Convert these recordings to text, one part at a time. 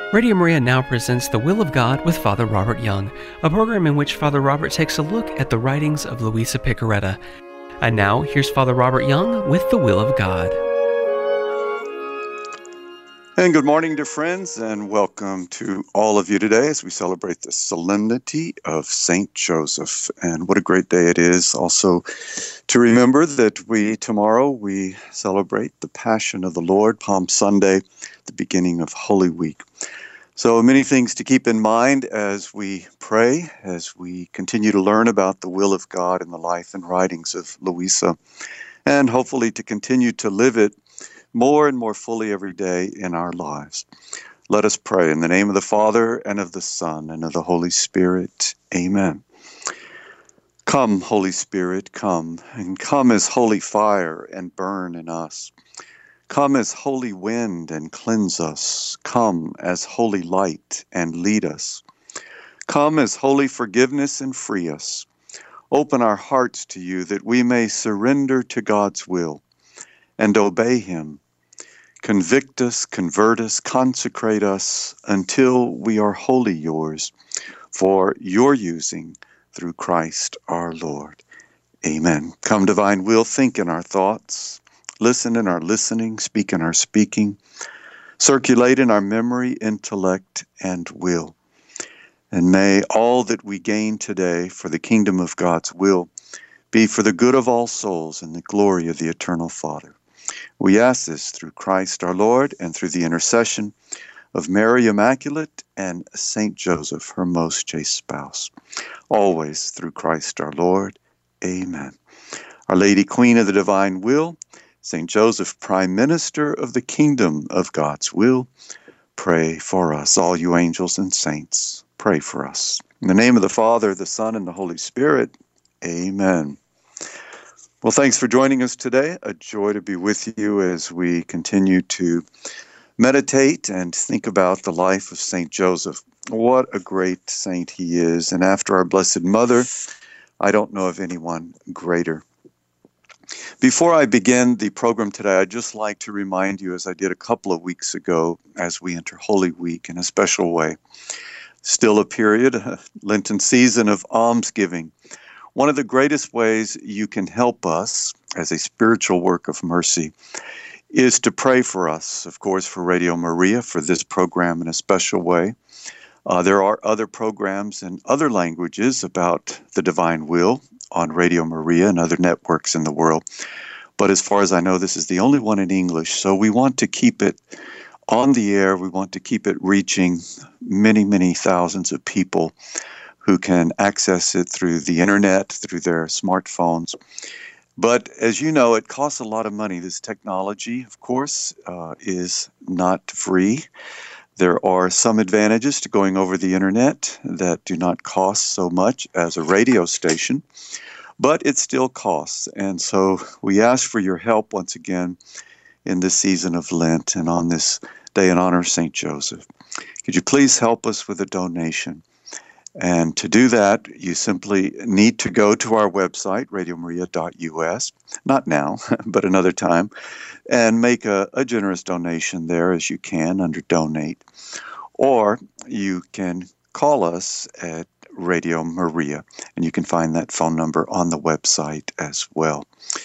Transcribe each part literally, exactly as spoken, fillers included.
Radio Maria now presents The Will of God with Father Robert Young, a program in which Father Robert takes a look at the writings of Luisa Piccarreta. And now, here's Father Robert Young with The Will of God. And good morning, dear friends, and welcome to all of you today as we celebrate the solemnity of Saint Joseph. And what a great day it is also to remember that we, tomorrow, we celebrate the Passion of the Lord, Palm Sunday, the beginning of Holy Week. So many things to keep in mind as we pray, as we continue to learn about the will of God in the life and writings of Luisa, and hopefully to continue to live it more and more fully every day in our lives. Let us pray in the name of the Father, and of the Son, and of the Holy Spirit. Amen. Come, Holy Spirit, come, and come as holy fire and burn in us. Come as holy wind and cleanse us. Come as holy light and lead us. Come as holy forgiveness and free us. Open our hearts to you that we may surrender to God's will and obey him. Convict us, convert us, consecrate us until we are wholly yours for your using through Christ our Lord. Amen. Come, divine will, think in our thoughts, listen in our listening, speak in our speaking, circulate in our memory, intellect, and will. And may all that we gain today for the kingdom of God's will be for the good of all souls and the glory of the eternal Father. We ask this through Christ our Lord and through the intercession of Mary Immaculate and Saint Joseph, her most chaste spouse. Always through Christ our Lord. Amen. Our Lady, Queen of the Divine Will, Saint Joseph, Prime Minister of the Kingdom of God's Will, pray for us. All you angels and saints, pray for us. In the name of the Father, the Son, and the Holy Spirit. Amen. Well, thanks for joining us today. A joy to be with you as we continue to meditate and think about the life of Saint Joseph. What a great saint he is. And after our Blessed Mother, I don't know of anyone greater. Before I begin the program today, I'd just like to remind you, as I did a couple of weeks ago, as we enter Holy Week in a special way, still a period, a Lenten season of almsgiving. One of the greatest ways you can help us as a spiritual work of mercy is to pray for us, of course, for Radio Maria, for this program in a special way. Uh, there are other programs in other languages about the divine will on Radio Maria and other networks in the world. But as far as I know, this is the only one in English. So we want to keep it on the air. We want to keep it reaching many, many thousands of people who can access it through the internet, through their smartphones. But as you know, it costs a lot of money. This technology, of course, uh, is not free. There are some advantages to going over the internet that do not cost so much as a radio station, but it still costs. And so we ask for your help once again in this season of Lent and on this day in honor of Saint Joseph. Could you please help us with a donation? And to do that, you simply need to go to our website, radio maria dot u s, not now, but another time, and make a, a generous donation there as you can under Donate. Or you can call us at Radio Maria, and you can find that phone number on the website as well.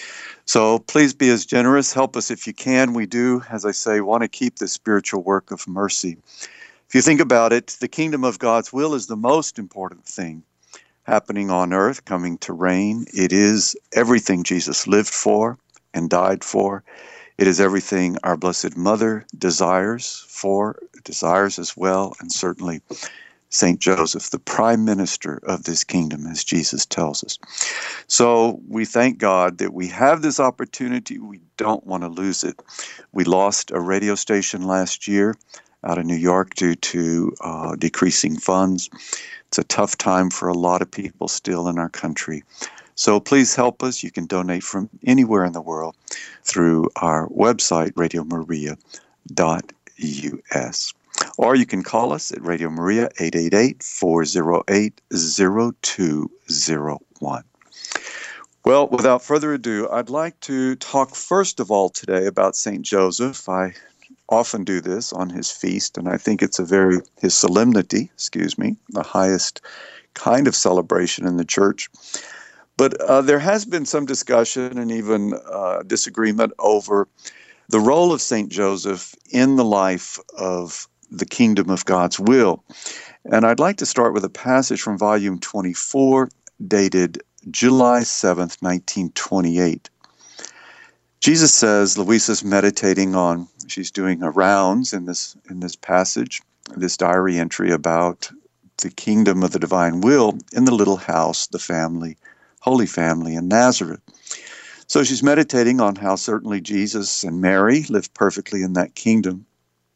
So please be as generous. Help us if you can. We do, as I say, want to keep this spiritual work of mercy. If you think about it, the kingdom of God's will is the most important thing happening on earth, coming to reign. It is everything Jesus lived for and died for. It is everything our Blessed Mother desires for, desires as well, and certainly Saint Joseph, the prime minister of this kingdom, as Jesus tells us. So we thank God that we have this opportunity. We don't want to lose it. We lost a radio station last year out of New York due to uh, decreasing funds. It's a tough time for a lot of people still in our country. So please help us. You can donate from anywhere in the world through our website, radio maria dot u s. Or you can call us at Radio Maria, eight eight eight, four oh eight, oh two oh one. Well, without further ado, I'd like to talk first of all today about Saint Joseph. I often do this on his feast, and I think it's a very, his solemnity, excuse me, the highest kind of celebration in the church. But uh, there has been some discussion and even uh, disagreement over the role of Saint Joseph in the life of the kingdom of God's will. And I'd like to start with a passage from volume twenty-four, dated July seventh, nineteen twenty-eight. Jesus says, Louisa's meditating on, she's doing her rounds in this in this passage, this diary entry about the kingdom of the divine will in the little house, the family, Holy Family in Nazareth. So she's meditating on how certainly Jesus and Mary lived perfectly in that kingdom.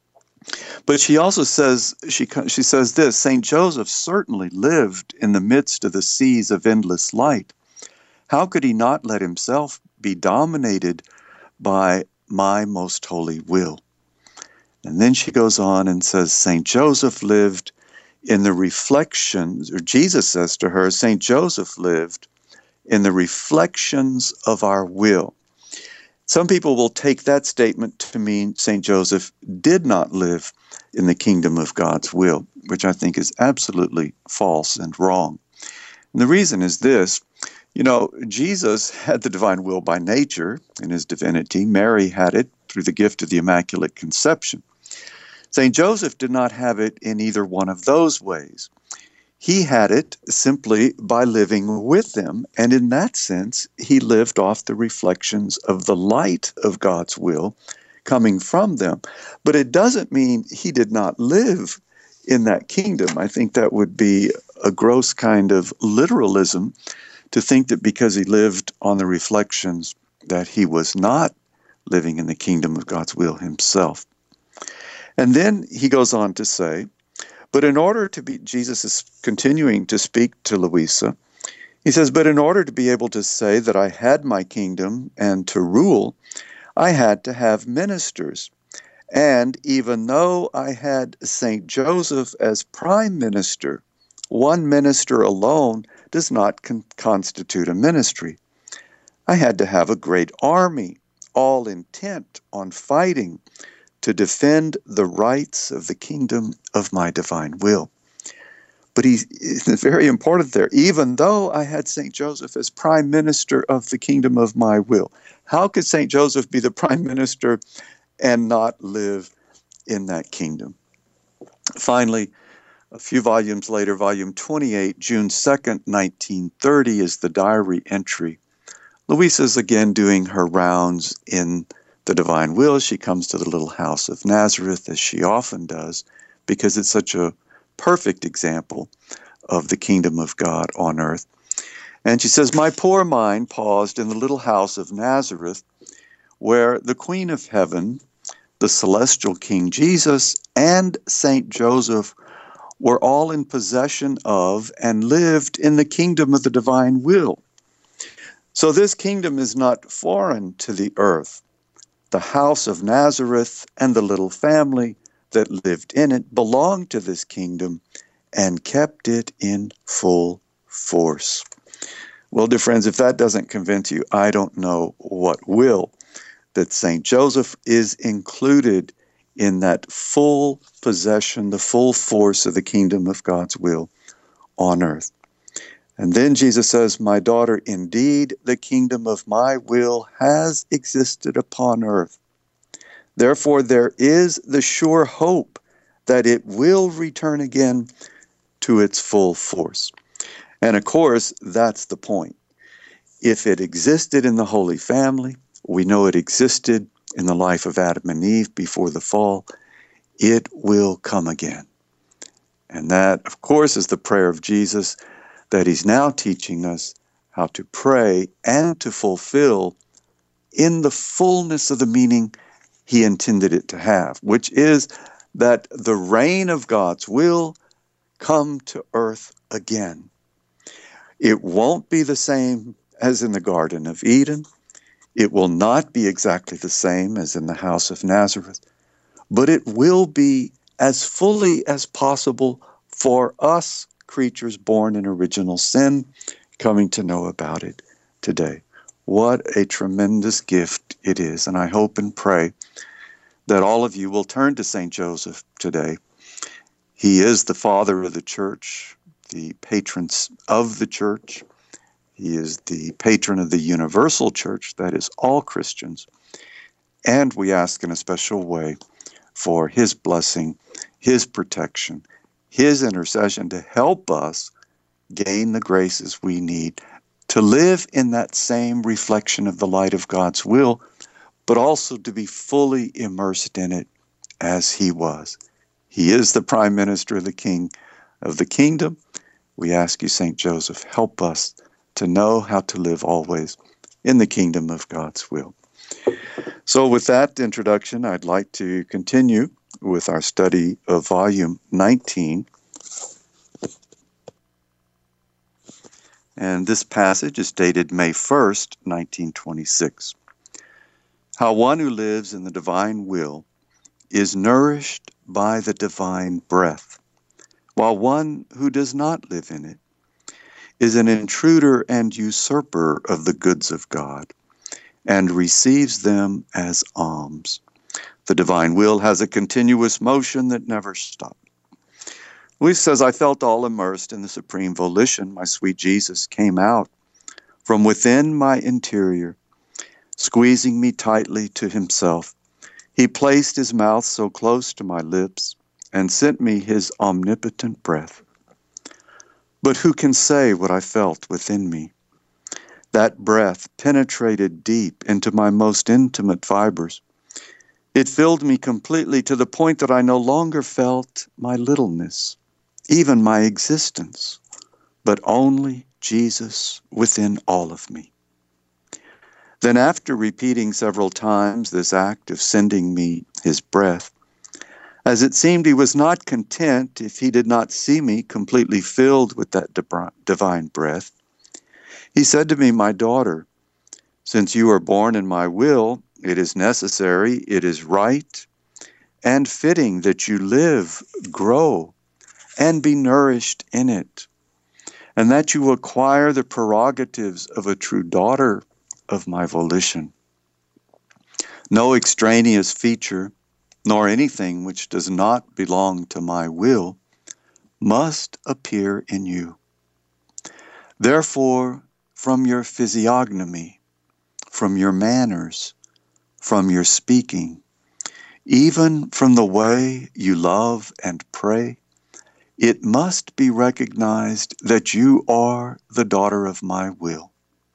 But she also says, she, she says this, Saint Joseph certainly lived in the midst of the seas of endless light. How could he not let himself be dominated by my most holy will? And then she goes on and says, Saint Joseph lived in the reflections, or Jesus says to her, Saint Joseph lived in the reflections of our will. Some people will take that statement to mean Saint Joseph did not live in the kingdom of God's will, which I think is absolutely false and wrong. And the reason is this, you know, Jesus had the divine will by nature in his divinity. Mary had it through the gift of the Immaculate Conception. Saint Joseph did not have it in either one of those ways. He had it simply by living with them, and in that sense, he lived off the reflections of the light of God's will coming from them. But it doesn't mean he did not live in that kingdom. I think that would be a gross kind of literalism to think that because he lived on the reflections that he was not living in the kingdom of God's will himself. And then he goes on to say, but in order to be, Jesus is continuing to speak to Louisa, he says, but in order to be able to say that I had my kingdom and to rule, I had to have ministers. And even though I had Saint Joseph as prime minister, one minister alone does not con- constitute a ministry. I had to have a great army, all intent on fighting to defend the rights of the kingdom of my divine will. But he, it's very important there, even though I had Saint Joseph as prime minister of the kingdom of my will. How could Saint Joseph be the prime minister and not live in that kingdom? Finally, a few volumes later, volume twenty-eight, June second, nineteen thirty, is the diary entry. Louisa's again doing her rounds in the divine will. She comes to the little house of Nazareth, as she often does, because it's such a perfect example of the kingdom of God on earth. And she says, my poor mind paused in the little house of Nazareth, where the Queen of Heaven, the celestial King Jesus, and Saint Joseph were all in possession of and lived in the kingdom of the divine will. So this kingdom is not foreign to the earth. The house of Nazareth and the little family that lived in it belonged to this kingdom and kept it in full force. Well, dear friends, if that doesn't convince you, I don't know what will. That Saint Joseph is included in that full possession, the full force of the kingdom of God's will on earth. And then Jesus says, my daughter, indeed, the kingdom of my will has existed upon earth. Therefore, there is the sure hope that it will return again to its full force. And of course, that's the point. If it existed in the Holy Family, we know it existed in the life of Adam and Eve before the fall, it will come again. And that, of course, is the prayer of Jesus, that he's now teaching us how to pray and to fulfill in the fullness of the meaning he intended it to have, which is that the reign of God's will come to earth again. It won't be the same as in the Garden of Eden. It will not be exactly the same as in the house of Nazareth, but it will be as fully as possible for us creatures born in original sin, coming to know about it today. What a tremendous gift it is. And I hope and pray that all of you will turn to Saint Joseph today. He is the father of the church, the patron of the church. He is the patron of the universal church, that is all Christians. And we ask in a special way for his blessing, his protection, his intercession to help us gain the graces we need to live in that same reflection of the light of God's will, but also to be fully immersed in it as he was. He is the prime minister of the king of the kingdom. We ask you, Saint Joseph, help us to know how to live always in the kingdom of God's will. So with that introduction, I'd like to continue with our study of volume nineteen. And this passage is dated May first, nineteen twenty-six. How one who lives in the divine will is nourished by the divine breath, while one who does not live in it is an intruder and usurper of the goods of God, and receives them as alms. The divine will has a continuous motion that never stops. Luis says, I felt all immersed in the supreme volition. My sweet Jesus came out from within my interior, squeezing me tightly to himself. He placed his mouth so close to my lips and sent me his omnipotent breath. But who can say what I felt within me? That breath penetrated deep into my most intimate fibers. It filled me completely to the point that I no longer felt my littleness, even my existence, but only Jesus within all of me. Then after repeating several times this act of sending me his breath, as it seemed he was not content if he did not see me completely filled with that divine breath, he said to me, my daughter, since you are born in my will, it is necessary, it is right, and fitting that you live, grow, and be nourished in it, and that you acquire the prerogatives of a true daughter of my volition. No extraneous feature, nor anything which does not belong to my will, must appear in you. Therefore, from your physiognomy, from your manners, from your speaking, even from the way you love and pray, it must be recognized that you are the daughter of my will.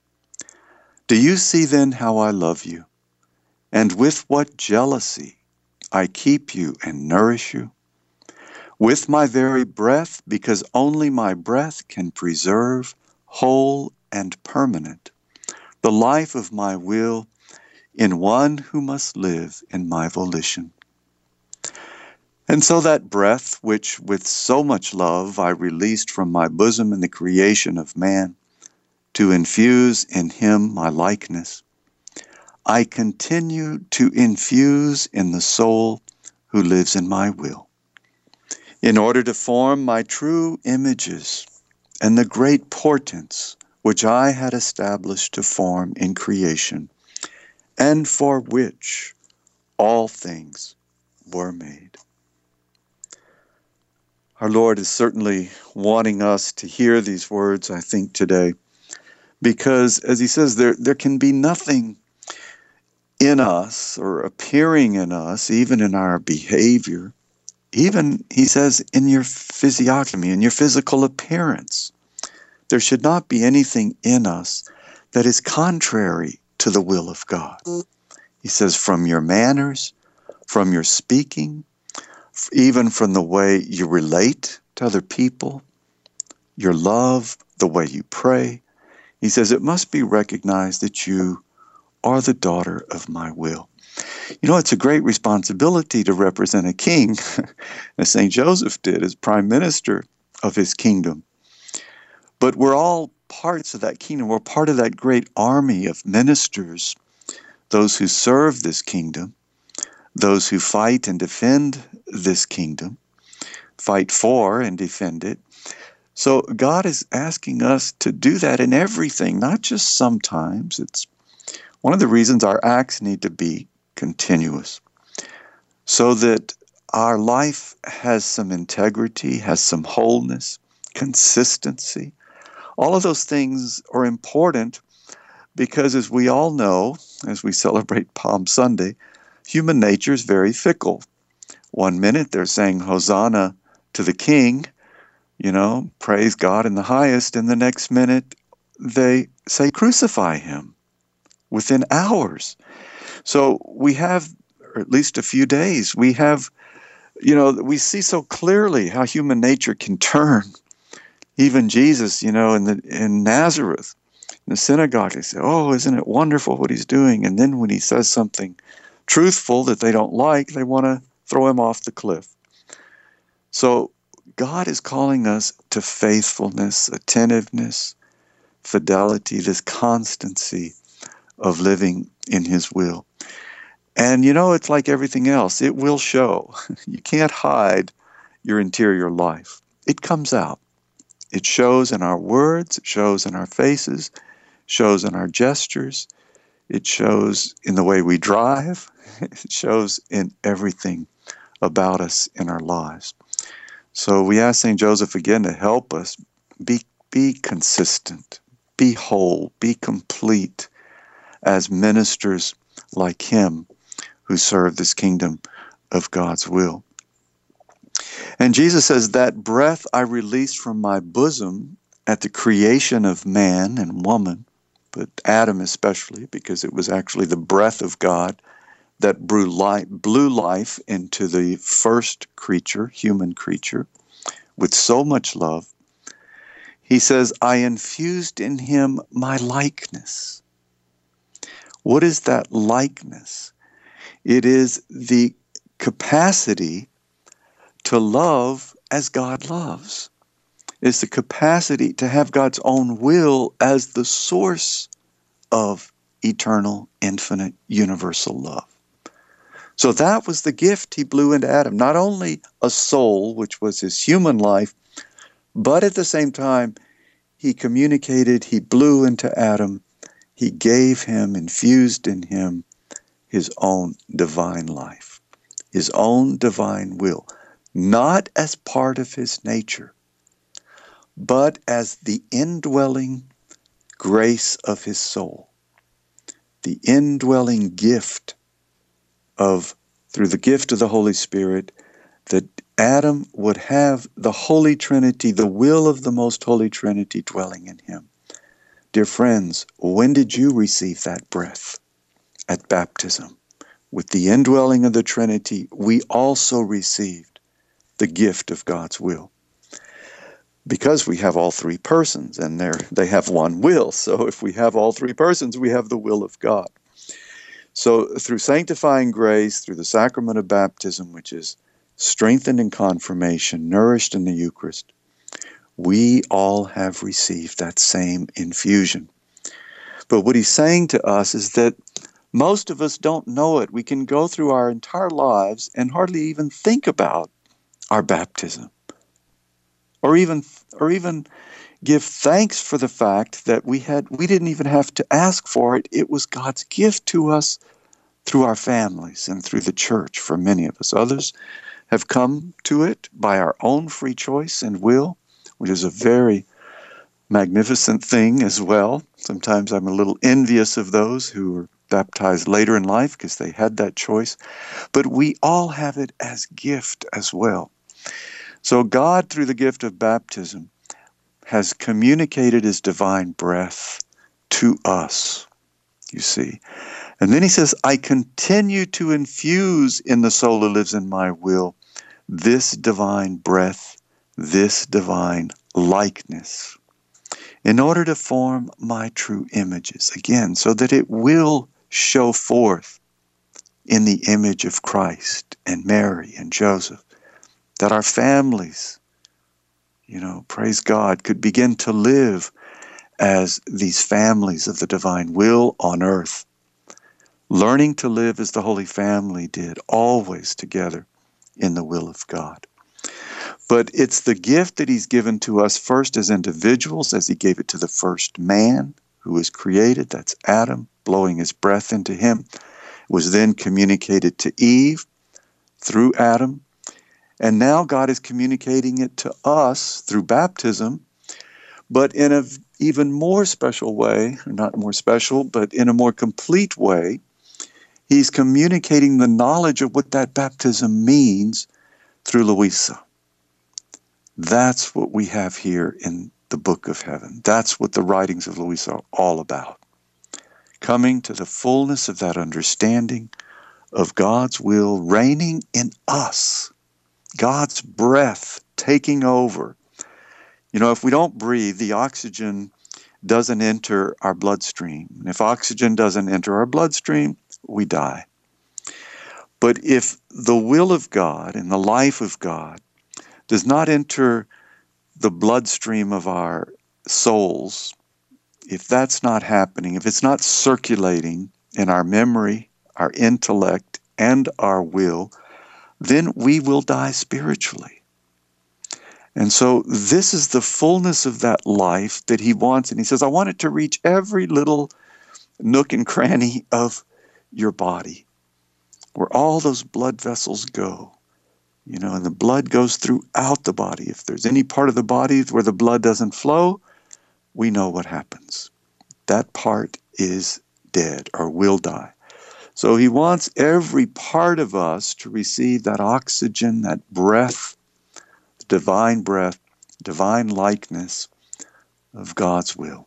Do you see then how I love you, and with what jealousy I keep you and nourish you? With my very breath, because only my breath can preserve, whole and permanent, the life of my will in one who must live in my volition. And so that breath, which with so much love I released from my bosom in the creation of man, to infuse in him my likeness, I continue to infuse in the soul who lives in my will, in order to form my true images and the great portents which I had established to form in creation, and for which all things were made. Our Lord is certainly wanting us to hear these words, I think, today, because, as he says, there, there can be nothing in us or appearing in us, even in our behavior, even, he says, in your physiognomy, in your physical appearance. There should not be anything in us that is contrary to the will of God. He says, from your manners, from your speaking, even from the way you relate to other people, your love, the way you pray. He says it must be recognized that you are the daughter of my will. You know, it's a great responsibility to represent a king, as Saint Joseph did as prime minister of his kingdom. But we're all parts of that kingdom. We're part of that great army of ministers, those who serve this kingdom, those who fight and defend this kingdom, fight for and defend it. So God is asking us to do that in everything, not just sometimes. It's one of the reasons our acts need to be continuous. so that our life has some integrity, has some wholeness, consistency. All of those things are important because, as we all know, as we celebrate Palm Sunday, human nature is very fickle. One minute they're saying Hosanna to the King, you know, praise God in the highest, and the next minute they say crucify him within hours. So we have, or at least a few days, we have, you know, we see so clearly how human nature can turn. Even Jesus, you know, in the in Nazareth, in the synagogue, they say, oh, isn't it wonderful what he's doing? And then when he says something truthful that they don't like, they want to throw him off the cliff. So God is calling us to faithfulness, attentiveness, fidelity, this constancy of living in his will. And you know, it's like everything else. It will show. You can't hide your interior life. It comes out. It shows in our words, it shows in our faces, shows in our gestures, it shows in the way we drive, it shows in everything about us in our lives. So we ask Saint Joseph again to help us be, be consistent, be whole, be complete as ministers like him who serve this kingdom of God's will. And Jesus says, that breath I released from my bosom at the creation of man and woman, but Adam especially, because it was actually the breath of God that blew life, blew life into the first creature, human creature, with so much love. He says, I infused in him my likeness. What is that likeness? It is the capacity to love as God loves. It's the capacity to have God's own will as the source of eternal, infinite, universal love. So that was the gift he blew into Adam. Not only a soul, which was his human life, but at the same time, he communicated, he blew into Adam, he gave him, infused in him, his own divine life, his own divine will, not as part of his nature, but as the indwelling grace of his soul, the indwelling gift of, through the gift of the Holy Spirit, that Adam would have the Holy Trinity, the will of the most Holy Trinity dwelling in him. Dear friends, when did you receive that breath? At baptism. With the indwelling of the Trinity, we also received the gift of God's will. Because we have all three persons, and they have one will. So if we have all three persons, we have the will of God. So through sanctifying grace, through the sacrament of baptism, which is strengthened in confirmation, nourished in the Eucharist, we all have received that same infusion. But what he's saying to us is that most of us don't know it. We can go through our entire lives and hardly even think about our baptism, or even or even give thanks for the fact that we had we didn't even have to ask for it. It was God's gift to us through our families and through the church for many of us. Others have come to it by our own free choice and will, which is a very magnificent thing as well. Sometimes I'm a little envious of those who are baptized later in life because they had that choice. But we all have it as gift as well. So God, through the gift of baptism, has communicated his divine breath to us, you see. And then he says, I continue to infuse in the soul who lives in my will this divine breath, this divine likeness, in order to form my true images, again, so that it will show forth in the image of Christ and Mary and Joseph, that our families, you know, praise God, could begin to live as these families of the divine will on earth, learning to live as the Holy Family did, always together in the will of God. But it's the gift that he's given to us first as individuals, as he gave it to the first man who was created, that's Adam, blowing his breath into him. It was then communicated to Eve through Adam. And now God is communicating it to us through baptism, but in an even more special way, or not more special, but in a more complete way. He's communicating the knowledge of what that baptism means through Louisa. That's what we have here in the Book of Heaven. That's what the writings of Louisa are all about. Coming to the fullness of that understanding of God's will reigning in us. God's breath taking over. You know, if we don't breathe, the oxygen doesn't enter our bloodstream. And if oxygen doesn't enter our bloodstream, we die. But if the will of God and the life of God does not enter the bloodstream of our souls, if that's not happening, if it's not circulating in our memory, our intellect, and our will, then we will die spiritually. And so this is the fullness of that life that he wants. And he says, I want it to reach every little nook and cranny of your body, where all those blood vessels go. You know, and the blood goes throughout the body. If there's any part of the body where the blood doesn't flow, we know what happens. That part is dead or will die. So he wants every part of us to receive that oxygen, that breath, divine breath, divine likeness of God's will.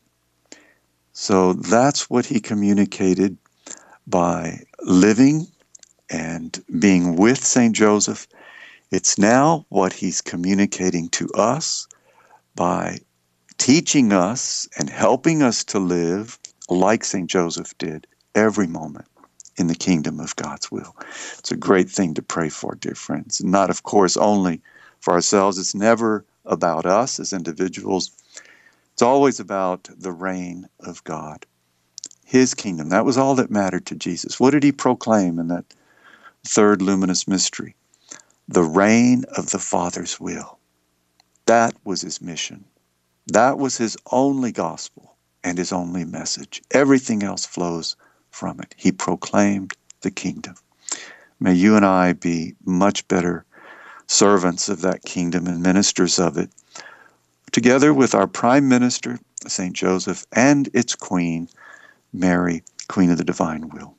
So that's what he communicated by living and being with Saint Joseph. It's now what he's communicating to us by teaching us and helping us to live like Saint Joseph did every moment in the kingdom of God's will. It's a great thing to pray for, dear friends. Not, of course, only for ourselves. It's never about us as individuals. It's always about the reign of God, his kingdom. That was all that mattered to Jesus. What did he proclaim in that third luminous mystery? The reign of the Father's will. That was his mission. That was his only gospel and his only message. Everything else flows from it. He proclaimed the kingdom. May you and I be much better servants of that kingdom and ministers of it, together with our Prime Minister, Saint Joseph, and its Queen, Mary, Queen of the Divine Will.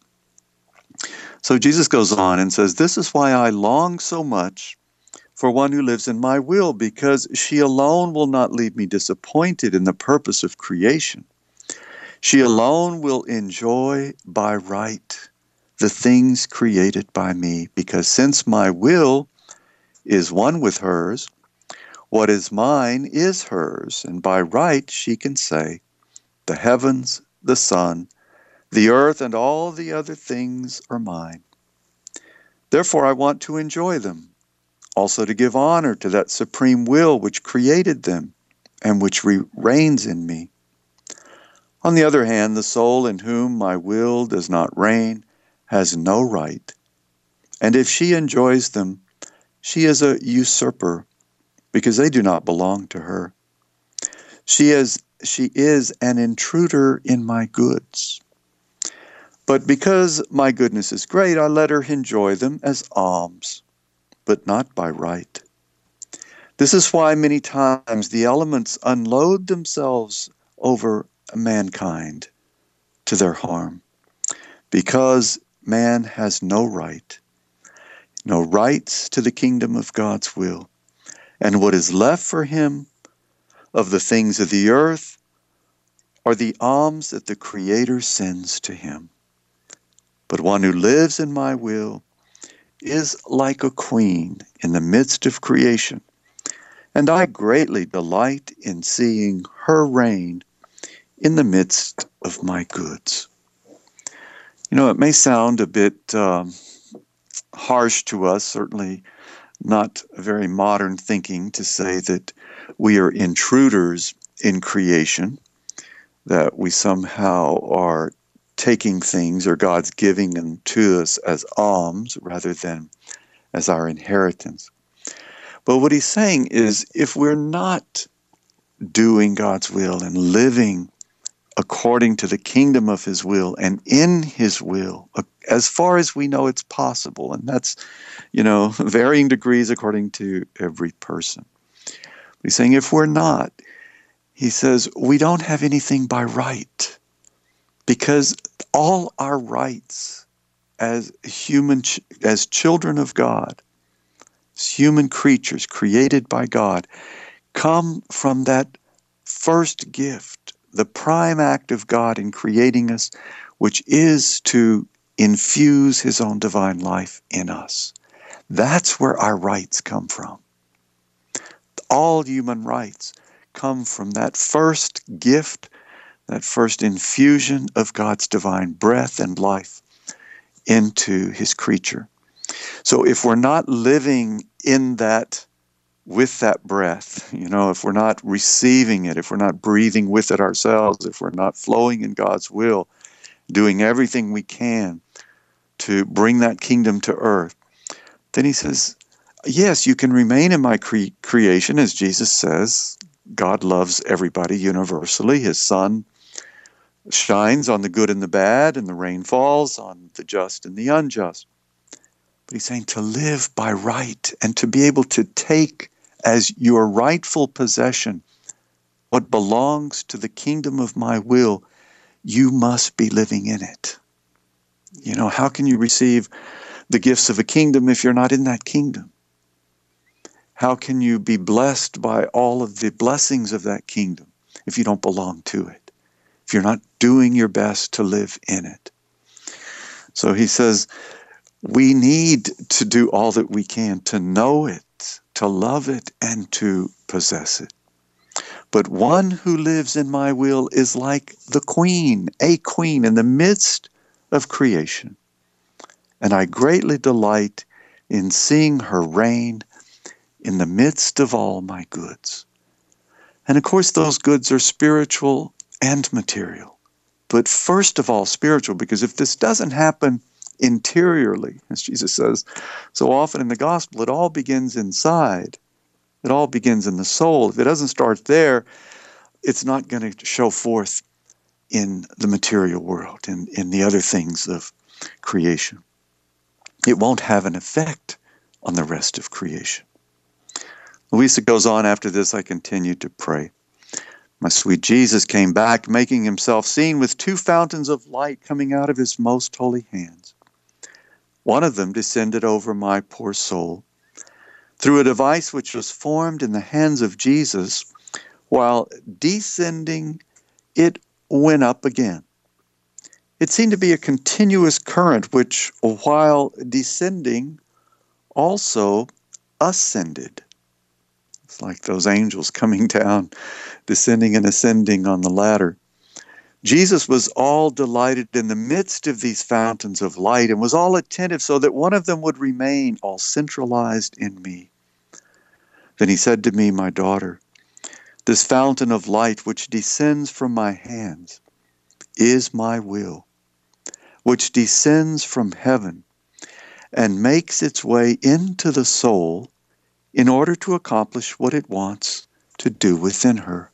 So Jesus goes on and says, this is why I long so much for one who lives in my will, because she alone will not leave me disappointed in the purpose of creation. She alone will enjoy by right the things created by me, because since my will is one with hers, what is mine is hers, and by right she can say, the heavens, the sun, the earth, and all the other things are mine. Therefore I want to enjoy them, also to give honor to that supreme will which created them and which re- reigns in me. On the other hand, the soul in whom my will does not reign has no right, and if she enjoys them, she is a usurper, because they do not belong to her. She is, she is an intruder in my goods. But because my goodness is great, I let her enjoy them as alms, but not by right. This is why many times the elements unload themselves over mankind to their harm, because man has no right, no rights to the kingdom of God's will, and what is left for him of the things of the earth are the alms that the Creator sends to him. But one who lives in my will is like a queen in the midst of creation, and I greatly delight in seeing her reign in the midst of my goods. You know, it may sound a bit um, harsh to us, certainly not very modern thinking, to say that we are intruders in creation, that we somehow are taking things, or God's giving them to us as alms rather than as our inheritance. But what he's saying is, if we're not doing God's will and living according to the kingdom of his will and in his will, as far as we know it's possible. And that's, you know, varying degrees according to every person. He's saying if we're not, he says, we don't have anything by right, because all our rights as human, as children of God, as human creatures created by God, come from that first gift, the prime act of God in creating us, which is to infuse his own divine life in us. That's where our rights come from. All human rights come from that first gift, that first infusion of God's divine breath and life into his creature. So if we're not living in that, with that breath, you know, if we're not receiving it, if we're not breathing with it ourselves, if we're not flowing in God's will, doing everything we can to bring that kingdom to earth, then he says, yes, you can remain in my cre- creation, as Jesus says. God loves everybody universally. His sun shines on the good and the bad, and the rain falls on the just and the unjust. But he's saying to live by right and to be able to take as your rightful possession what belongs to the kingdom of my will, you must be living in it. You know, how can you receive the gifts of a kingdom if you're not in that kingdom? How can you be blessed by all of the blessings of that kingdom if you don't belong to it, if you're not doing your best to live in it? So he says, we need to do all that we can to know it, to love it, and to possess it. But one who lives in my will is like the queen, a queen in the midst of creation. And I greatly delight in seeing her reign in the midst of all my goods. And of course, those goods are spiritual and material. But first of all, spiritual, because if this doesn't happen interiorly, as Jesus says so often in the gospel, it all begins inside. It all begins in the soul. If it doesn't start there, it's not going to show forth in the material world, in, in the other things of creation. It won't have an effect on the rest of creation. Louisa goes on, after this, I continued to pray. My sweet Jesus came back, making himself seen with two fountains of light coming out of his most holy hands. One of them descended over my poor soul through a device which was formed in the hands of Jesus. While descending, it went up again. It seemed to be a continuous current which, while descending, also ascended. It's like those angels coming down, descending and ascending on the ladder. Jesus was all delighted in the midst of these fountains of light and was all attentive so that one of them would remain all centralized in me. Then he said to me, my daughter, this fountain of light which descends from my hands is my will, which descends from heaven and makes its way into the soul in order to accomplish what it wants to do within her.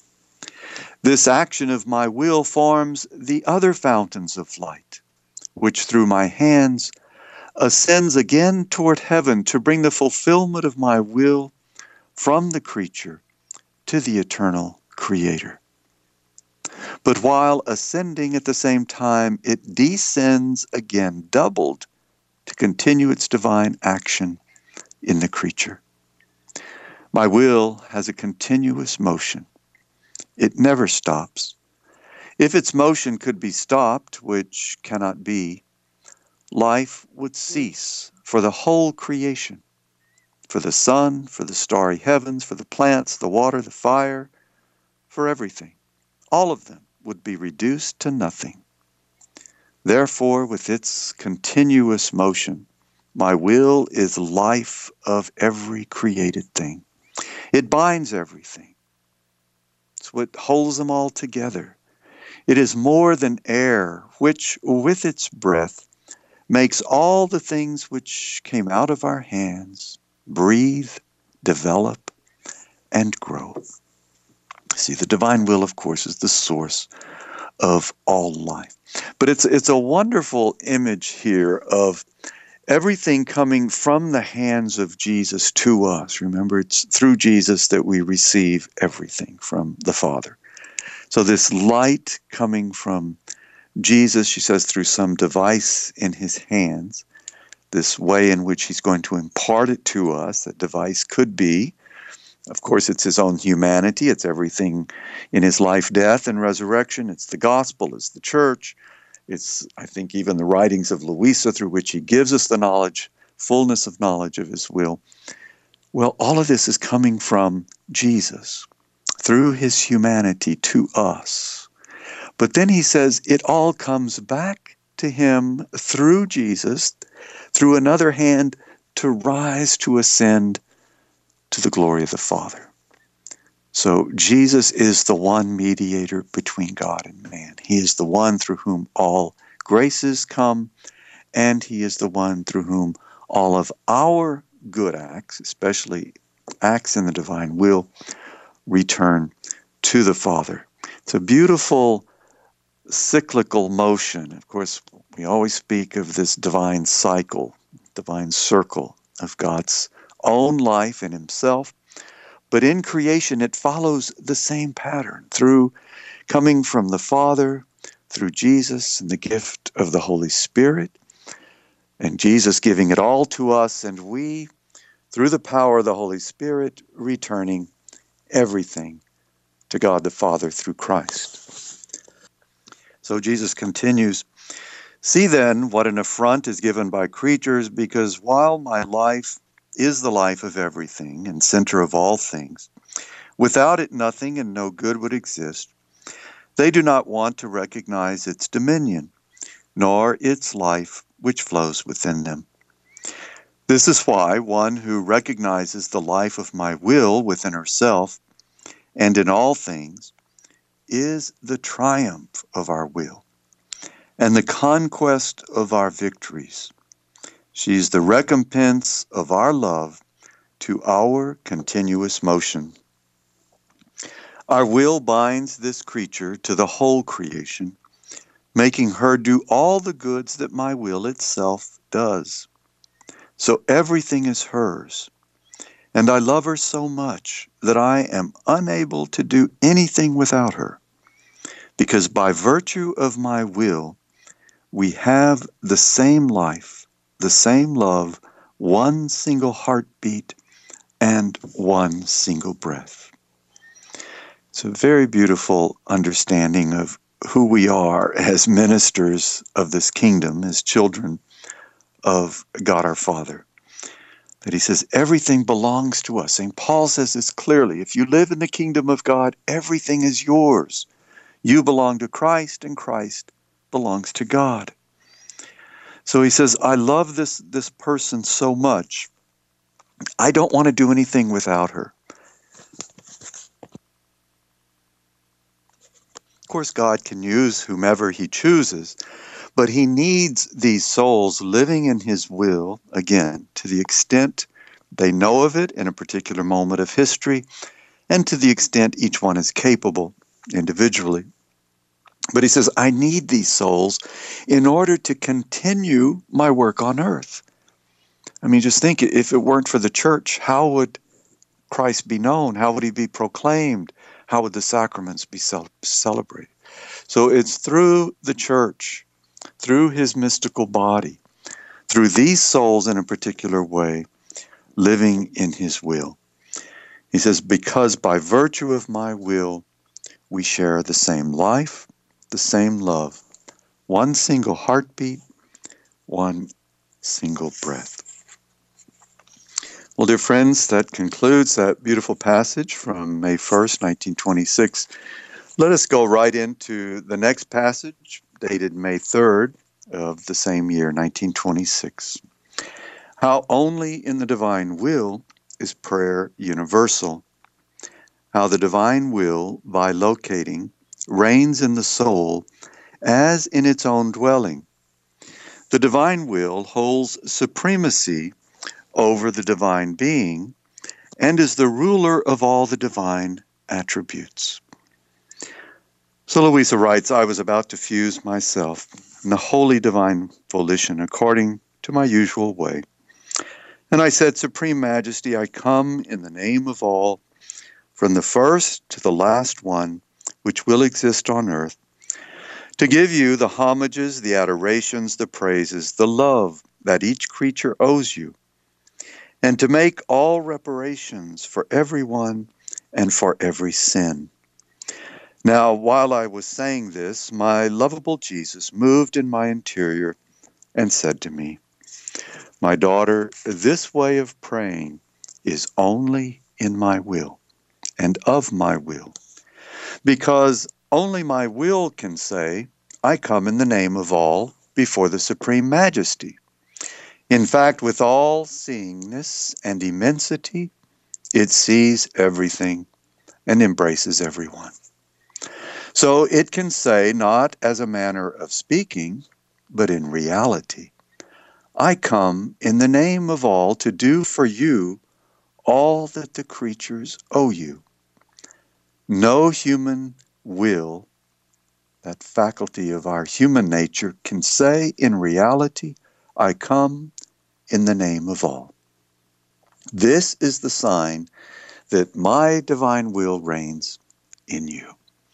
This action of my will forms the other fountains of light, which through my hands ascends again toward heaven to bring the fulfillment of my will from the creature to the eternal Creator. But while ascending at the same time, it descends again, doubled, to continue its divine action in the creature. My will has a continuous motion. It never stops. If its motion could be stopped, which cannot be, life would cease for the whole creation, for the sun, for the starry heavens, for the plants, the water, the fire, for everything. All of them would be reduced to nothing. Therefore, with its continuous motion, my will is life of every created thing. It binds everything. It's what holds them all together. It is more than air, which with its breath makes all the things which came out of our hands breathe, develop, and grow. See, the divine will, of course, is the source of all life. But it's it's a wonderful image here of everything coming from the hands of Jesus to us. Remember, it's through Jesus that we receive everything from the Father. So this light coming from Jesus, she says, through some device in his hands, this way in which he's going to impart it to us. That device could be, of course, it's his own humanity. It's everything in his life, death, and resurrection. It's the gospel. It's the church. It's, I think, even the writings of Louisa through which he gives us the knowledge, fullness of knowledge of his will. Well, all of this is coming from Jesus through his humanity to us. But then he says it all comes back to him through Jesus, through another hand, to rise, to ascend to the glory of the Father. So Jesus is the one mediator between God and man. He is the one through whom all graces come, and he is the one through whom all of our good acts, especially acts in the divine will, return to the Father. It's a beautiful cyclical motion. Of course, we always speak of this divine cycle, divine circle of God's own life in himself. But in creation, it follows the same pattern, through coming from the Father, through Jesus and the gift of the Holy Spirit, and Jesus giving it all to us, and we, through the power of the Holy Spirit, returning everything to God the Father through Christ. So Jesus continues, "See then what an affront is given by creatures, because while my life is the life of everything and center of all things, without it nothing and no good would exist, they do not want to recognize its dominion, nor its life which flows within them. This is why one who recognizes the life of my will within herself and in all things is the triumph of our will and the conquest of our victories. She is the recompense of our love to our continuous motion. Our will binds this creature to the whole creation, making her do all the goods that my will itself does. So everything is hers, and I love her so much that I am unable to do anything without her, because by virtue of my will, we have the same life, the same love, one single heartbeat, and one single breath." It's a very beautiful understanding of who we are as ministers of this kingdom, as children of God our Father. That he says everything belongs to us. Saint Paul says this clearly. If you live in the kingdom of God, everything is yours. You belong to Christ, and Christ belongs to God. So he says, I love this, this person so much, I don't want to do anything without her. Of course, God can use whomever he chooses, but he needs these souls living in his will, again, to the extent they know of it in a particular moment of history, and to the extent each one is capable individually. But he says, I need these souls in order to continue my work on earth. I mean, just think, if it weren't for the church, how would Christ be known? How would he be proclaimed? How would the sacraments be cel- celebrated? So it's through the church, through his mystical body, through these souls in a particular way, living in his will. He says, because by virtue of my will, we share the same life, the same love, one single heartbeat, one single breath. Well, dear friends, that concludes that beautiful passage from May first, nineteen twenty-six. Let us go right into the next passage, dated May third of the same year, nineteen twenty-six. How only in the divine will is prayer universal. How the divine will, by locating, reigns in the soul as in its own dwelling. The divine will holds supremacy over the divine being and is the ruler of all the divine attributes. So Louisa writes, I was about to fuse myself in the holy divine volition according to my usual way. And I said, Supreme Majesty, I come in the name of all, from the first to the last one, which will exist on earth, to give you the homages, the adorations, the praises, the love that each creature owes you, and to make all reparations for everyone and for every sin. Now, while I was saying this, my lovable Jesus moved in my interior and said to me, My daughter, this way of praying is only in my will and of my will, because only my will can say, I come in the name of all before the Supreme Majesty. In fact, with all seeingness and immensity, it sees everything and embraces everyone. So it can say, not as a manner of speaking, but in reality, I come in the name of all to do for you all that the creatures owe you. No human will, that faculty of our human nature, can say in reality, I come in the name of all. This is the sign that my divine will reigns in you.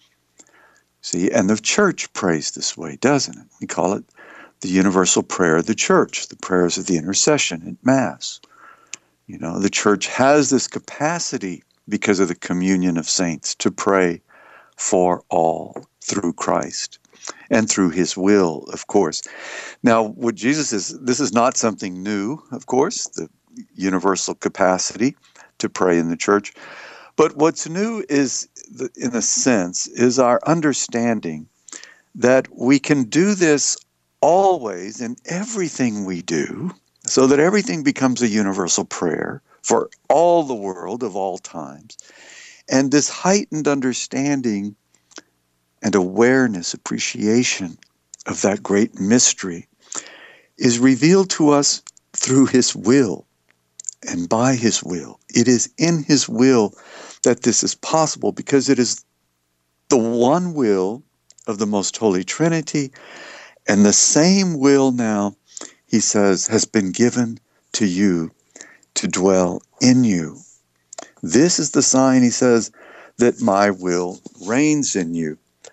See, and the church prays this way, doesn't it? We call it the universal prayer of the church, the prayers of the intercession at Mass. You know, the church has this capacity because of the communion of saints to pray for all through Christ and through his will, of course. Now, what Jesus is, this is not something new, of course, the universal capacity to pray in the church. But what's new is, the, in a sense, is our understanding that we can do this always in everything we do, so that everything becomes a universal prayer for all the world of all times. And this heightened understanding and awareness, appreciation of that great mystery is revealed to us through his will and by his will. It is in his will that this is possible, because it is the one will of the Most Holy Trinity, and the same will now, he says, has been given to you to dwell in you. This is the sign, he says, that my will reigns in you.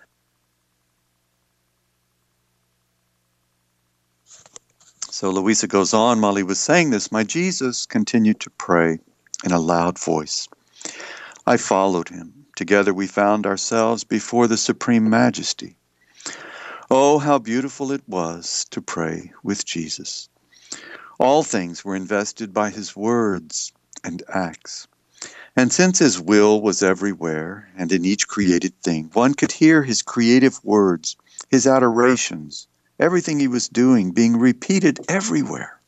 So Louisa goes on, while he was saying this, my Jesus continued to pray in a loud voice. I followed him. Together we found ourselves before the Supreme Majesty. Oh, how beautiful it was to pray with Jesus. All things were invested by his words and acts. And since his will was everywhere and in each created thing, one could hear his creative words, his adorations, everything he was doing being repeated everywhere.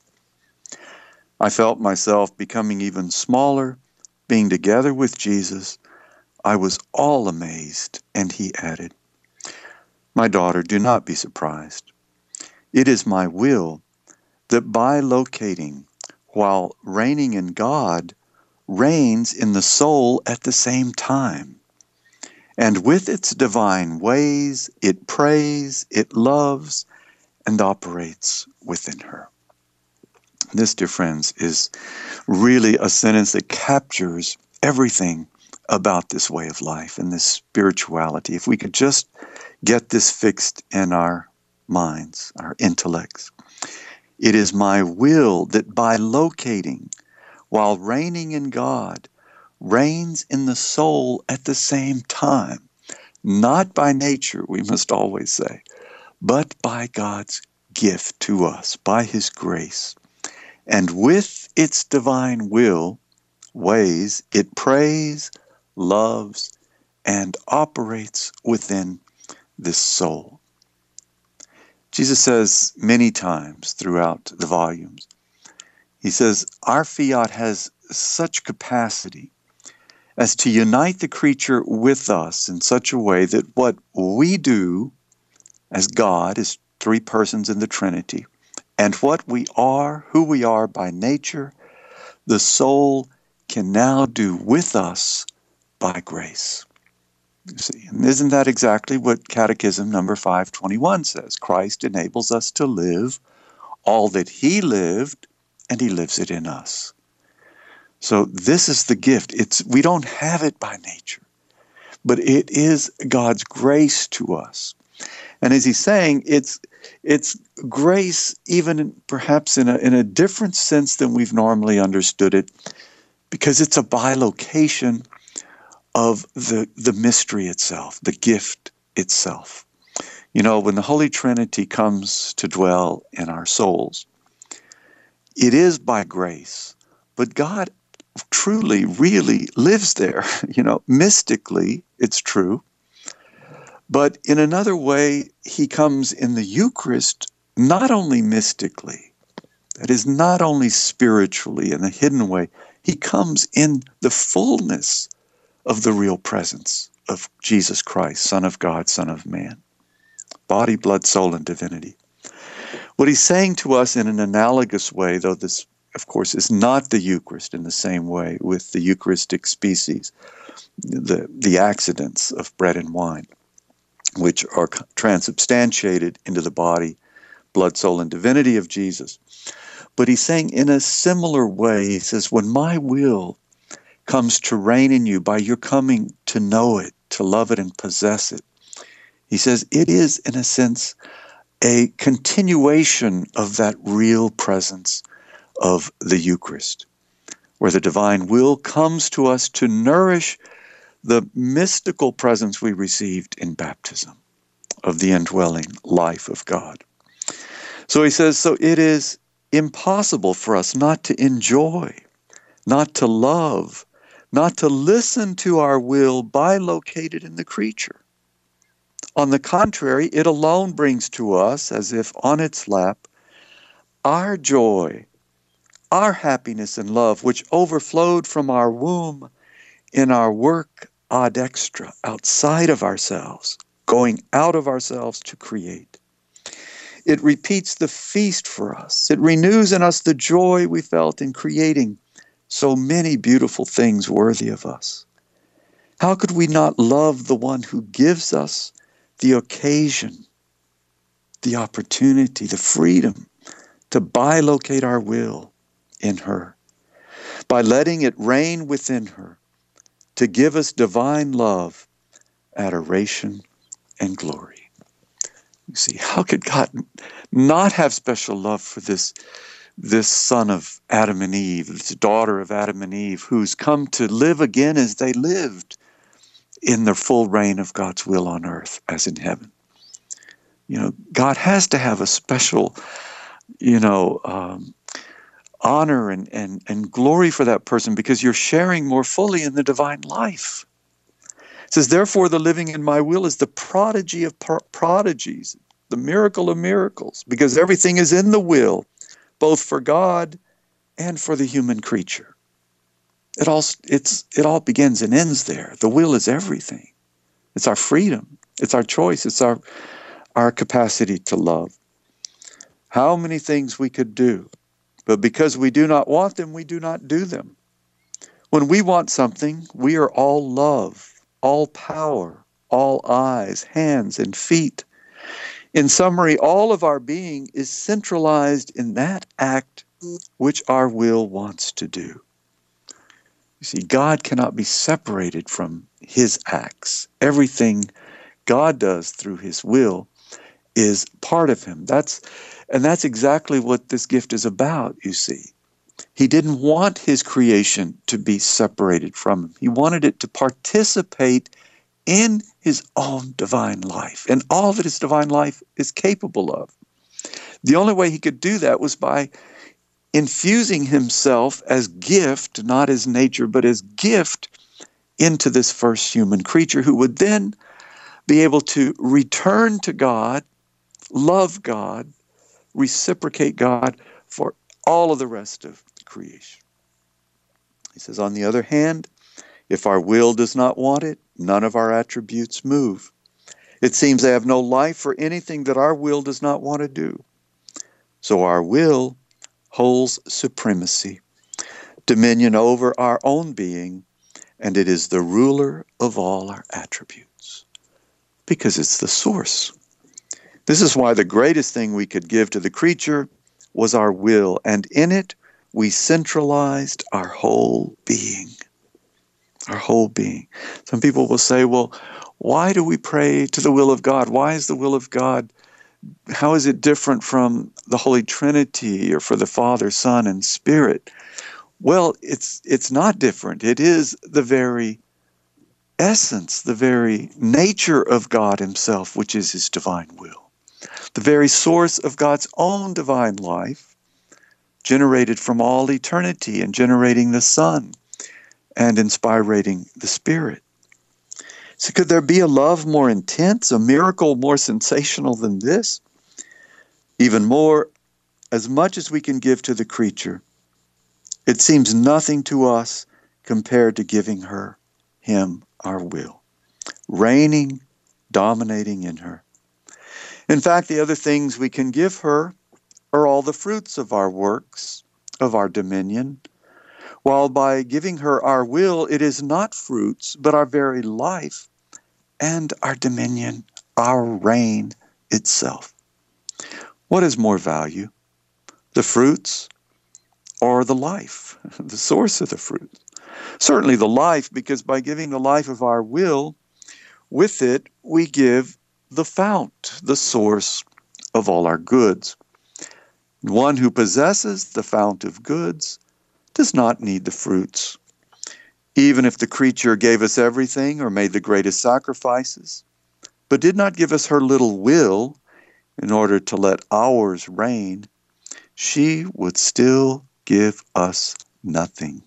I felt myself becoming even smaller, being together with Jesus. I was all amazed, and he added, My daughter, do not be surprised. It is my will that by locating while reigning in God, reigns in the soul at the same time. And with its divine ways, it prays, it loves, and operates within her. This, dear friends, is really a sentence that captures everything about this way of life and this spirituality. If we could just get this fixed in our minds, our intellects. It is my will that by locating, while reigning in God, reigns in the soul at the same time, not by nature, we must always say, but by God's gift to us, by his grace. And with its divine will, ways, it prays, loves, and operates within this soul. Jesus says many times throughout the volumes, he says, our fiat has such capacity as to unite the creature with us in such a way that what we do as God, as three persons in the Trinity, and what we are, who we are by nature, the soul can now do with us by grace. You see, and isn't that exactly what Catechism number five twenty-one says? Christ enables us to live all that he lived, and he lives it in us. So this is the gift. It's we don't have it by nature, but it is God's grace to us. And as he's saying, it's it's grace even perhaps in a in a different sense than we've normally understood it, because it's a bilocation of the the mystery itself, the gift itself. You know, when the Holy Trinity comes to dwell in our souls, it is by grace, but God truly, really lives there. You know, mystically, it's true. But in another way, he comes in the Eucharist, not only mystically, that is, not only spiritually in a hidden way, he comes in the fullness of the real presence of Jesus Christ, Son of God, Son of Man, body, blood, soul, and divinity. What he's saying to us in an analogous way, though this, of course, is not the Eucharist in the same way with the Eucharistic species, the, the accidents of bread and wine, which are transubstantiated into the body, blood, soul, and divinity of Jesus. But he's saying in a similar way, he says, when my will comes to reign in you by your coming to know it, to love it, and possess it, he says it is, in a sense, a continuation of that real presence of the Eucharist, where the divine will comes to us to nourish the mystical presence we received in baptism of the indwelling life of God. So he says, so it is impossible for us not to enjoy, not to love, not to listen to our will bilocated in the creature. On the contrary, it alone brings to us, as if on its lap, our joy, our happiness and love, which overflowed from our womb in our work ad extra, outside of ourselves, going out of ourselves to create. It repeats the feast for us. It renews in us the joy we felt in creating so many beautiful things worthy of us. How could we not love the one who gives us the occasion, the opportunity, the freedom to bilocate our will in her, by letting it reign within her, to give us divine love, adoration, and glory. You see, how could God not have special love for this, this son of Adam and Eve, this daughter of Adam and Eve, who's come to live again as they lived in the full reign of God's will on earth as in heaven? You know, God has to have a special, you know, um, honor and, and, and glory for that person, because you're sharing more fully in the divine life. It says, therefore, the living in my will is the prodigy of pro- prodigies, the miracle of miracles, because everything is in the will, both for God and for the human creature. It all, it's, it all begins and ends there. The will is everything. It's our freedom. It's our choice. It's our, our capacity to love. How many things we could do, but because we do not want them, we do not do them. When we want something, we are all love, all power, all eyes, hands, and feet. In summary, all of our being is centralized in that act which our will wants to do. You see, God cannot be separated from his acts. Everything God does through his will is part of him. That's And that's exactly what this gift is about, you see. He didn't want his creation to be separated from him. He wanted it to participate in his own divine life and all that his divine life is capable of. The only way he could do that was by infusing himself as gift, not as nature, but as gift into this first human creature, who would then be able to return to God, love God, reciprocate God for all of the rest of creation. He says, on the other hand, if our will does not want it, none of our attributes move. It seems they have no life for anything that our will does not want to do. So our will holds supremacy, dominion over our own being, and it is the ruler of all our attributes. Because it's the source. This is why the greatest thing we could give to the creature was our will, and in it we centralized our whole being. Our whole being. Some people will say, well, why do we pray to the will of God? Why is the will of God, how is it different from the Holy Trinity or for the Father, Son, and Spirit? Well, it's it's not different. It is the very essence, the very nature of God himself, which is his divine will. The very source of God's own divine life, generated from all eternity and generating the Son and inspiring the Spirit. So could there be a love more intense, a miracle more sensational than this? Even more, as much as we can give to the creature, it seems nothing to us compared to giving her, him, our will, reigning, dominating in her. In fact, the other things we can give her are all the fruits of our works, of our dominion, while by giving her our will, it is not fruits, but our very life and our dominion, our reign itself. What is more value, the fruits or the life, the source of the fruits? Certainly the life, because by giving the life of our will, with it we give the fount, the source of all our goods. One who possesses the fount of goods does not need the fruits. Even if the creature gave us everything or made the greatest sacrifices, but did not give us her little will in order to let ours reign, she would still give us nothing.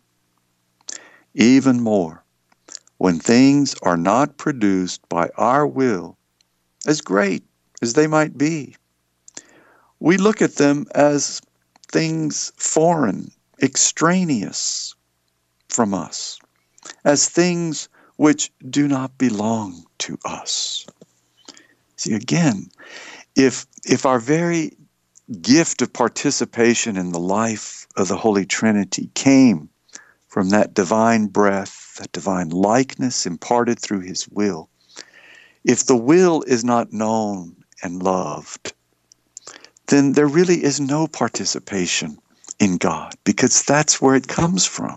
Even more, when things are not produced by our will, as great as they might be, we look at them as things foreign, extraneous from us, as things which do not belong to us. See, again, if if our very gift of participation in the life of the Holy Trinity came from that divine breath, that divine likeness imparted through his will, if the will is not known and loved, then there really is no participation in God, because that's where it comes from.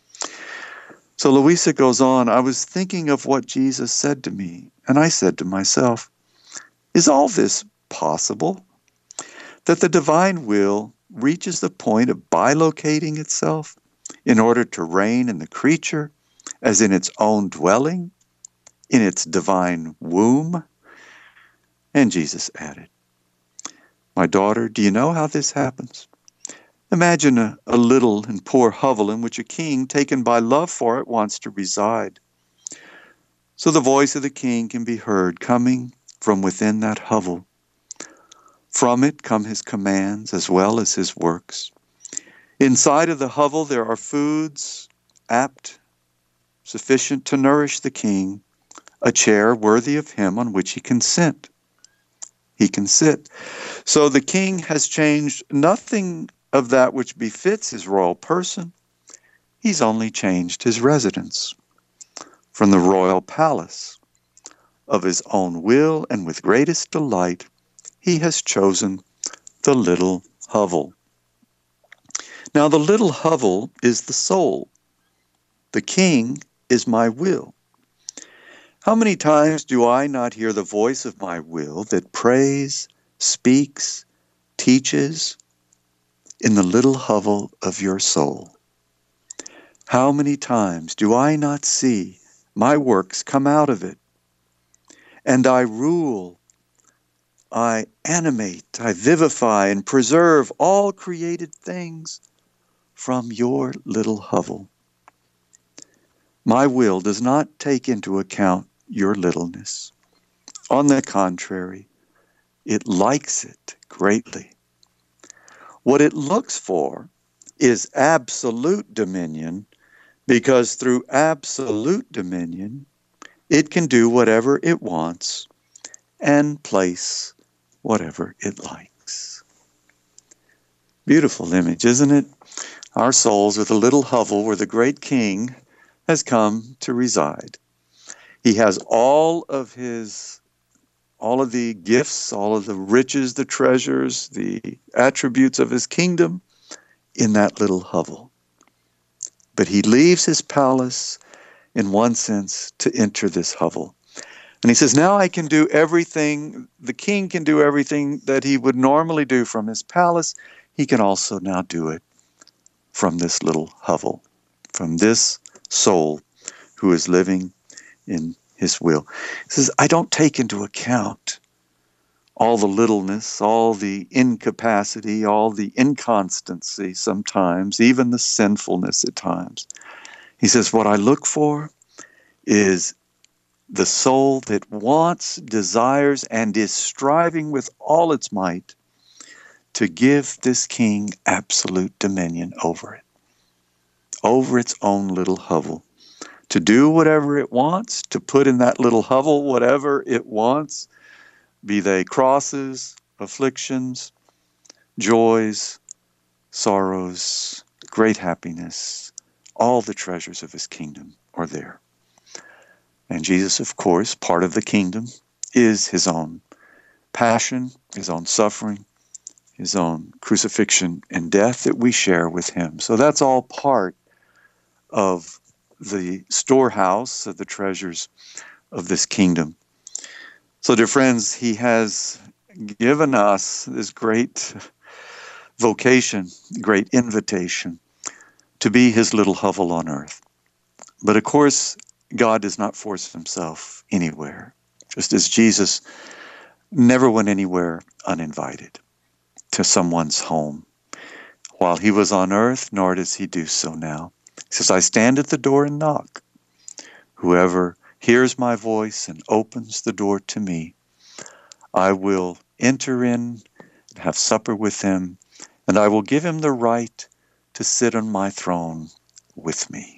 So Louisa goes on, I was thinking of what Jesus said to me, and I said to myself, is all this possible? That the divine will reaches the point of bilocating itself in order to reign in the creature as in its own dwelling, in its divine womb? And Jesus added, my daughter, do you know how this happens? Imagine a, a little and poor hovel in which a king, taken by love for it, wants to reside. So the voice of the king can be heard coming from within that hovel. From it come his commands as well as his works. Inside of the hovel there are foods apt, sufficient to nourish the king, a chair worthy of him on which he can sit. He can sit. So the king has changed nothing of that which befits his royal person. He's only changed his residence from the royal palace. Of his own will and with greatest delight, he has chosen the little hovel. Now the little hovel is the soul. The king is my will. How many times do I not hear the voice of my will that prays, speaks, teaches in the little hovel of your soul? How many times do I not see my works come out of it? And I rule, I animate, I vivify, and preserve all created things from your little hovel. My will does not take into account your littleness. On the contrary, it likes it greatly. What it looks for is absolute dominion, because through absolute dominion, it can do whatever it wants and place whatever it likes. Beautiful image, isn't it? Our souls are the little hovel where the great king has come to reside. He has all of his all of the gifts, all of the riches, the treasures, the attributes of his kingdom in that little hovel. But he leaves his palace, in one sense, to enter this hovel. And he says, now I can do everything, the king can do everything that he would normally do from his palace. He can also now do it from this little hovel, from this soul who is living in his will. He says, I don't take into account all the littleness, all the incapacity, all the inconstancy sometimes, even the sinfulness at times. He says, what I look for is the soul that wants, desires, and is striving with all its might to give this king absolute dominion over it, over its own little hovel, to do whatever it wants, to put in that little hovel whatever it wants, be they crosses, afflictions, joys, sorrows, great happiness. All the treasures of his kingdom are there. And Jesus, of course, part of the kingdom is his own passion, his own suffering, his own crucifixion and death that we share with him. So that's all part of the storehouse of the treasures of this kingdom. So, dear friends, he has given us this great vocation, great invitation to be his little hovel on earth. But of course, God does not force himself anywhere, just as Jesus never went anywhere uninvited to someone's home while he was on earth, nor does he do so now. He says, I stand at the door and knock. Whoever hears my voice and opens the door to me, I will enter in and have supper with him, and I will give him the right to sit on my throne with me.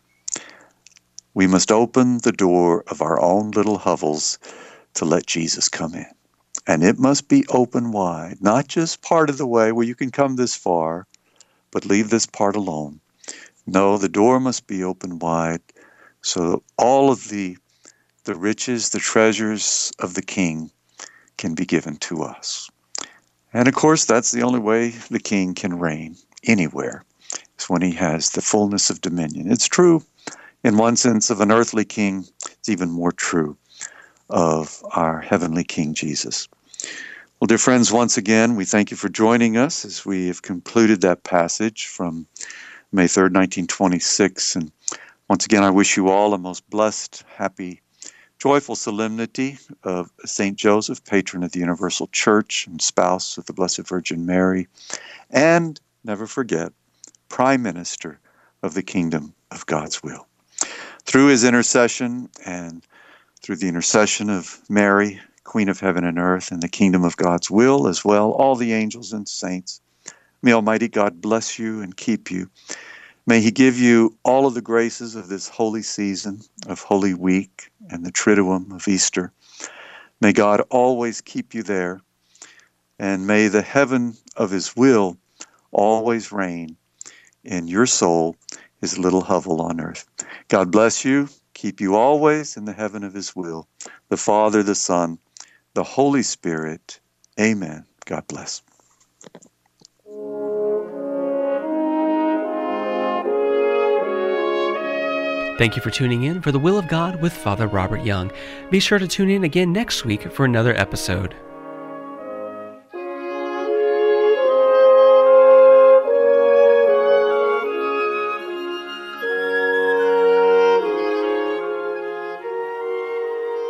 We must open the door of our own little hovels to let Jesus come in. And it must be open wide, not just part of the way where you can come this far, but leave this part alone. No, the door must be open wide so all of the, the riches, the treasures of the King can be given to us. And of course, that's the only way the King can reign anywhere, is when he has the fullness of dominion. It's true in one sense of an earthly king. It's even more true of our heavenly King Jesus. Well, dear friends, once again, we thank you for joining us as we have concluded that passage from May third, nineteen twenty-six. And once again, I wish you all a most blessed, happy, joyful solemnity of Saint Joseph, patron of the Universal Church and spouse of the Blessed Virgin Mary, and never forget, Prime Minister of the Kingdom of God's will. Through his intercession and through the intercession of Mary, Queen of Heaven and Earth, and the Kingdom of God's will as well, all the angels and saints, may Almighty God bless you and keep you. May he give you all of the graces of this holy season of Holy Week and the Triduum of Easter. May God always keep you there, and may the heaven of his will always reign in your soul, his little hovel on earth. God bless you, keep you always in the heaven of his will. The Father, the Son, the Holy Spirit. Amen. God bless. Thank you for tuning in for The Will of God with Father Robert Young. Be sure to tune in again next week for another episode.